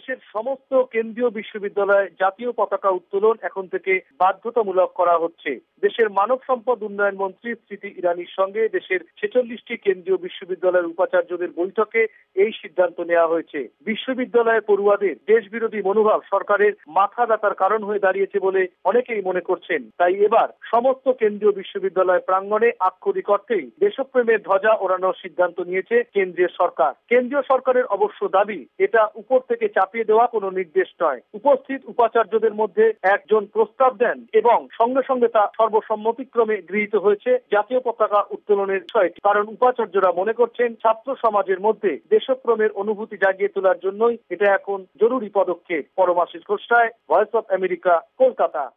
দেশের সমস্ত কেন্দ্রীয় বিশ্ববিদ্যালয়ে জাতীয় পতাকা উত্তোলন এখন থেকে বাধ্যতামূলক করা হচ্ছে। দেশের মানব সম্পদ উন্নয়ন মন্ত্রী স্মৃতি ইরানির সঙ্গে দেশের 46টি কেন্দ্রীয় বিশ্ববিদ্যালয়ের উপাচার্যদের বৈঠকে এই সিদ্ধান্ত নেওয়া হয়েছে। বিশ্ববিদ্যালয়ে পড়ুয়াদের দেশবিরোধী মনোভাব সরকারের মাথা ব্যথার কারণ হয়ে দাঁড়িয়েছে বলে অনেকেই মনে করছেন। তাই এবার সমস্ত কেন্দ্রীয় বিশ্ববিদ্যালয় প্রাঙ্গণে আক্ষরিক অর্থেই দেশপ্রেমের ধ্বজা ওড়ানোর সিদ্ধান্ত নিয়েছে কেন্দ্রীয় সরকার। কেন্দ্রীয় সরকারের অবশ্য দাবি, এটা উপর থেকে চাপিয়ে দেওয়া কোনো নির্দেশ নয়। উপস্থিত উপাচার্যদের মধ্যে একজন প্রস্তাব দেন এবং সঙ্গে সঙ্গে তা সর্বসম্মতিক্রমে গৃহীত হয়েছে জাতীয় পতাকা উত্তোলনের বিষয়টি। কারণ উপাচার্যরা মনে করছেন ছাত্র সমাজের মধ্যে দেশপ্রেমের অনুভূতি জাগিয়ে তোলার জন্যই এটা এখন জরুরি পদক্ষেপ। Paramashis Ghosh, Voice of America, Kolkata.